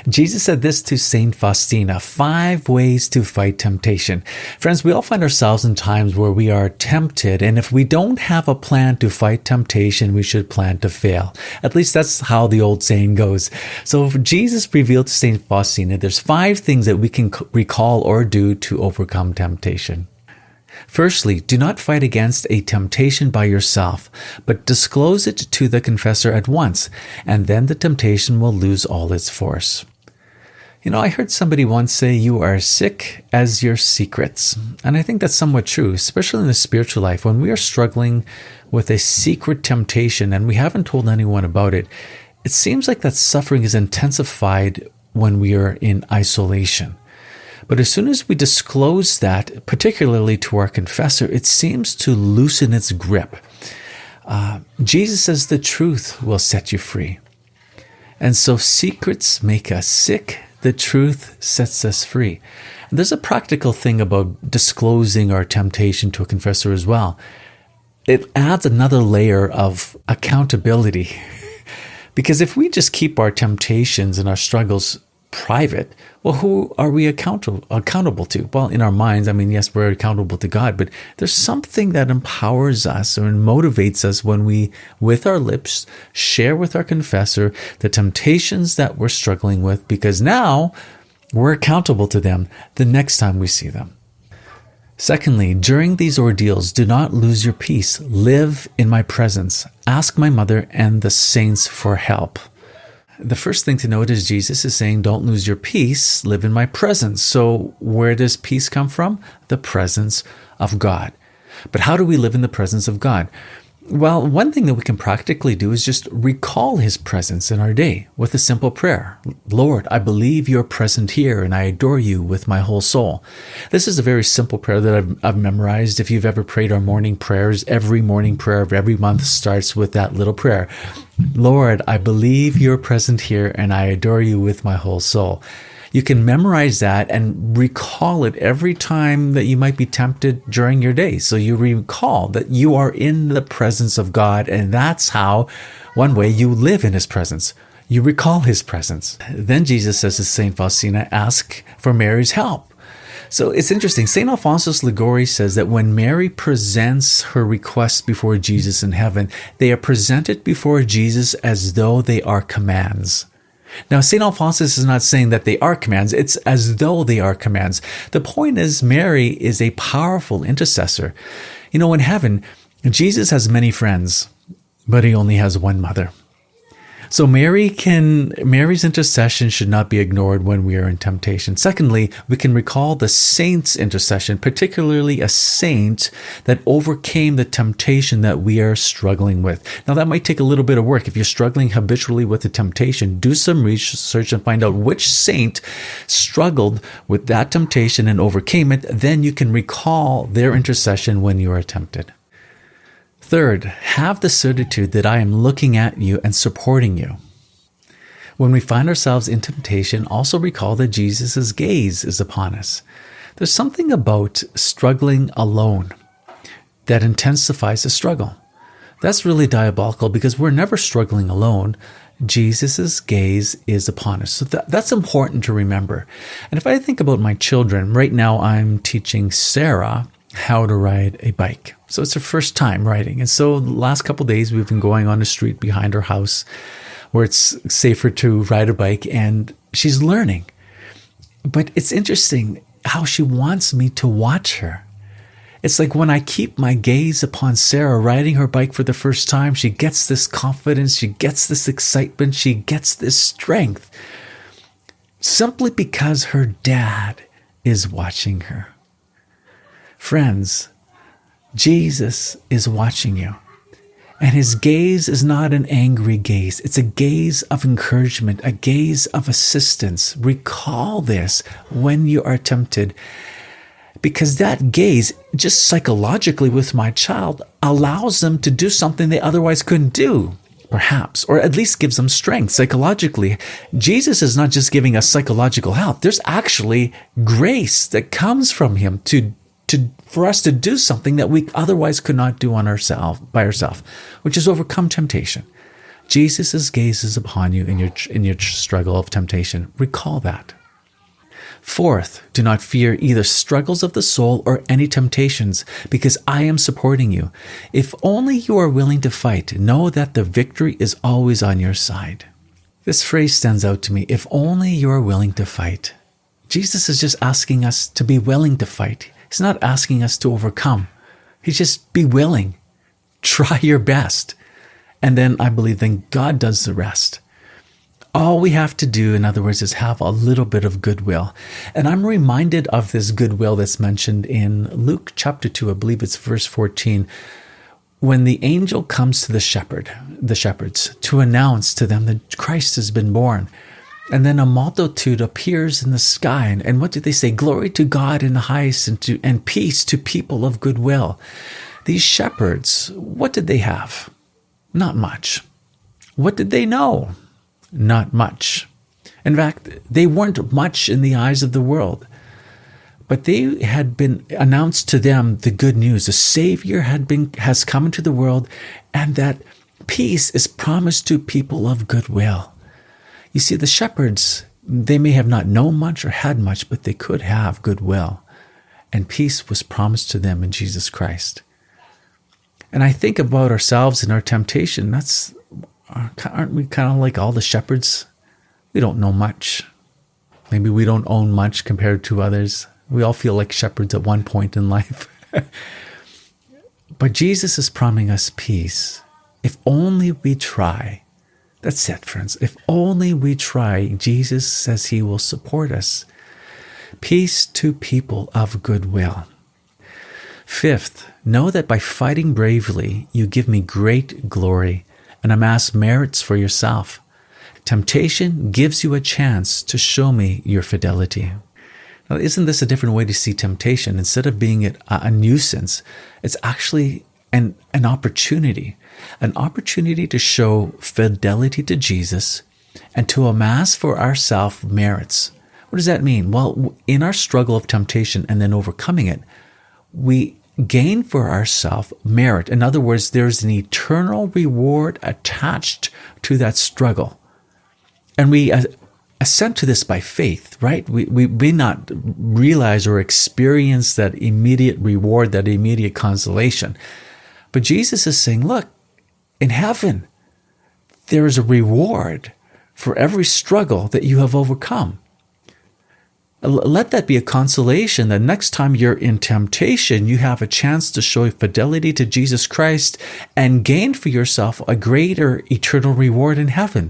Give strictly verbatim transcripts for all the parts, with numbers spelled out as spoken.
Jesus said this to Saint Faustina, five ways to fight temptation. Friends, we all find ourselves in times where we are tempted, and if we don't have a plan to fight temptation, we should plan to fail. At least that's how the old saying goes. So Jesus revealed to Saint Faustina, there's five things that we can recall or do to overcome temptation. Firstly, do not fight against a temptation by yourself, but disclose it to the confessor at once, and then the temptation will lose all its force. You know, I heard somebody once say, you are sick as your secrets. And I think that's somewhat true, especially in the spiritual life. When we are struggling with a secret temptation and we haven't told anyone about it, it seems like that suffering is intensified when we are in isolation. But as soon as we disclose that, particularly to our confessor, it seems to loosen its grip. Uh, Jesus says the truth will set you free. And so secrets make us sick. The truth sets us free. And there's a practical thing about disclosing our temptation to a confessor as well. It adds another layer of accountability. Because if we just keep our temptations and our struggles private, well, who are we accountable accountable to? Well, in our minds, I mean, yes, we're accountable to God, but there's something that empowers us or motivates us when we, with our lips, share with our confessor the temptations that we're struggling with, because now we're accountable to them the next time we see them. Secondly, during these ordeals, do not lose your peace. Live in my presence. Ask my mother and the saints for help. The first thing to note is Jesus is saying, don't lose your peace, live in my presence. So where does peace come from? The presence of God. But how do we live in the presence of God? Well, one thing that we can practically do is just recall his presence in our day with a simple prayer. Lord, I believe you're present here and I adore you with my whole soul. This is a very simple prayer that I've, I've memorized. If you've ever prayed our morning prayers, every morning prayer of every month starts with that little prayer. Lord, I believe you're present here and I adore you with my whole soul. You can memorize that and recall it every time that you might be tempted during your day. So you recall that you are in the presence of God, and that's how, one way, you live in his presence. You recall his presence. Then Jesus says to Saint Faustina, ask for Mary's help. So it's interesting. Saint Alphonsus Liguori says that when Mary presents her requests before Jesus in heaven, they are presented before Jesus as though they are commands. Now, Saint Alphonsus is not saying that they are commands. It's as though they are commands. The point is, Mary is a powerful intercessor. You know, in heaven, Jesus has many friends, but he only has one mother. So Mary can, Mary's intercession should not be ignored when we are in temptation. Secondly, we can recall the saint's intercession, particularly a saint that overcame the temptation that we are struggling with. Now, that might take a little bit of work. If you're struggling habitually with the temptation, do some research and find out which saint struggled with that temptation and overcame it. Then you can recall their intercession when you are tempted. Third, have the certitude that I am looking at you and supporting you. When we find ourselves in temptation, also recall that Jesus' gaze is upon us. There's something about struggling alone that intensifies the struggle. That's really diabolical because we're never struggling alone. Jesus' gaze is upon us. So that, that's important to remember. And if I think about my children, right now I'm teaching Sarah how to ride a bike. So it's her first time riding. And so the last couple of days we've been going on the street behind her house where it's safer to ride a bike, and she's learning. But it's interesting how she wants me to watch her. It's like when I keep my gaze upon Sarah riding her bike for the first time, she gets this confidence, she gets this excitement, she gets this strength, simply because her dad is watching her. Friends, Jesus is watching you, and his gaze is not an angry gaze. It's a gaze of encouragement, a gaze of assistance. Recall this when you are tempted, because that gaze, just psychologically with my child, allows them to do something they otherwise couldn't do, perhaps, or at least gives them strength psychologically. Jesus is not just giving us psychological help. There's actually grace that comes from him to To, for us to do something that we otherwise could not do on ourselves, by ourselves, which is overcome temptation. Jesus' gaze is upon you in your, in your struggle of temptation. Recall that. Fourth, do not fear either struggles of the soul or any temptations, because I am supporting you. If only you are willing to fight, know that the victory is always on your side. This phrase stands out to me. If only you are willing to fight. Jesus is just asking us to be willing to fight. He's not asking us to overcome. He's just be willing. Try your best. And then I believe then God does the rest. All we have to do, in other words, is have a little bit of goodwill. And I'm reminded of this goodwill that's mentioned in Luke chapter two, I believe it's verse fourteen, when the angel comes to the shepherd, the shepherds, to announce to them that Christ has been born. And then a multitude appears in the sky. And, and what do they say? Glory to God in the highest, and, to, and peace to people of goodwill. These shepherds, what did they have? Not much. What did they know? Not much. In fact, they weren't much in the eyes of the world. But they had been announced to them the good news. The Savior had been has come into the world, and that peace is promised to people of goodwill. You see, the shepherds, they may have not known much or had much, but they could have goodwill. And peace was promised to them in Jesus Christ. And I think about ourselves and our temptation. That's Aren't we kind of like all the shepherds? We don't know much. Maybe we don't own much compared to others. We all feel like shepherds at one point in life. But Jesus is promising us peace. If only we try. That's it, friends. If only we try, Jesus says he will support us. Peace to people of goodwill. Fifth, know that by fighting bravely, you give me great glory and amass merits for yourself. Temptation gives you a chance to show me your fidelity. Now, isn't this a different way to see temptation? Instead of being a, a nuisance, it's actually an, an opportunity. An opportunity to show fidelity to Jesus and to amass for ourselves merits. What does that mean? Well, in our struggle of temptation and then overcoming it, we gain for ourselves merit. In other words, there's an eternal reward attached to that struggle. And we assent to this by faith, right? We, we may not realize or experience that immediate reward, that immediate consolation. But Jesus is saying, look, in heaven, there is a reward for every struggle that you have overcome. Let that be a consolation that next time you're in temptation, you have a chance to show fidelity to Jesus Christ and gain for yourself a greater eternal reward in heaven.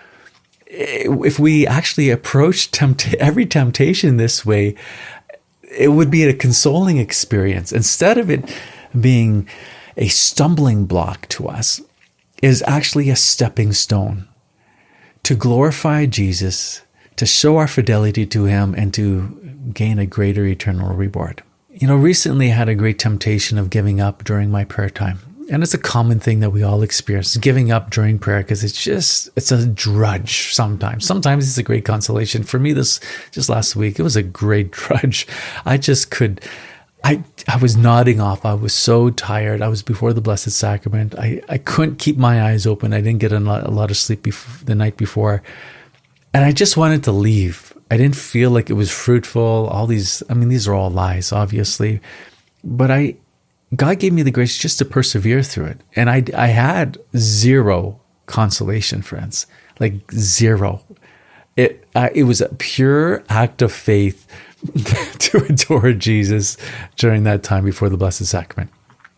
If we actually approach tempt- every temptation this way, it would be a consoling experience. Instead of it being a stumbling block to us, it is actually a stepping stone to glorify Jesus, to show our fidelity to him, and to gain a greater eternal reward. You know, recently I had a great temptation of giving up during my prayer time. And it's a common thing that we all experience, giving up during prayer, because it's just, it's a drudge sometimes. Sometimes it's a great consolation. For me, this, just last week, it was a great drudge. I just could, I I was nodding off. I was so tired. I was before the Blessed Sacrament. I, I couldn't keep my eyes open. I didn't get a lot, a lot of sleep before, the night before. And I just wanted to leave. I didn't feel like it was fruitful. All these, I mean, these are all lies, obviously. But I, God gave me the grace just to persevere through it. And I, I had zero consolation, friends. Like zero. It, I, it was a pure act of faith to adore Jesus during that time before the Blessed Sacrament.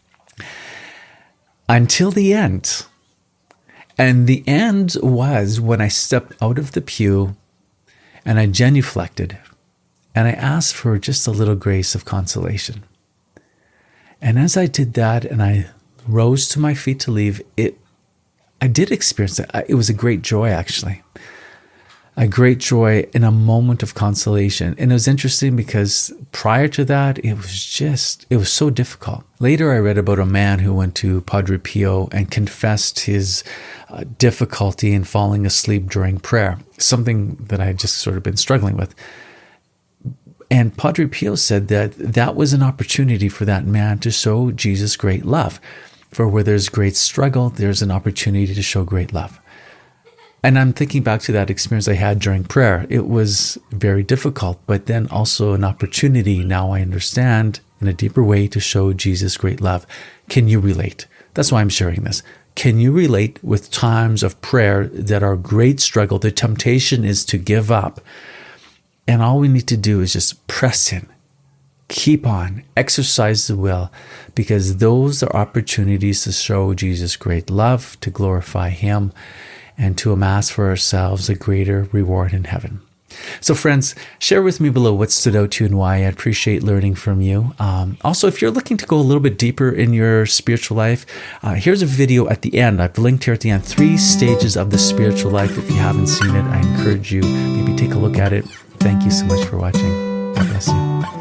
Until the end. And the end was when I stepped out of the pew and I genuflected and I asked for just a little grace of consolation. And as I did that and I rose to my feet to leave, it, I did experience it. It was a great joy, actually. A great joy in a moment of consolation. And it was interesting because prior to that, it was just, it was so difficult. Later, I read about a man who went to Padre Pio and confessed his uh, difficulty in falling asleep during prayer, something that I had just sort of been struggling with. And Padre Pio said that that was an opportunity for that man to show Jesus great love. For where there's great struggle, there's an opportunity to show great love. And I'm thinking back to that experience I had during prayer. It was very difficult, but then also an opportunity. Now I understand in a deeper way to show Jesus' great love. Can you relate? That's why I'm sharing this. Can you relate with times of prayer that are great struggle? The temptation is to give up. And all we need to do is just press in. Keep on, exercise the will, because those are opportunities to show Jesus great love, to glorify Him, and to amass for ourselves a greater reward in heaven. So friends, share with me below what stood out to you and why. I appreciate learning from you. Um, also, if you're looking to go a little bit deeper in your spiritual life, uh, here's a video at the end. I've linked here at the end, three stages of the spiritual life. If you haven't seen it, I encourage you, maybe take a look at it. Thank you so much for watching. God bless you.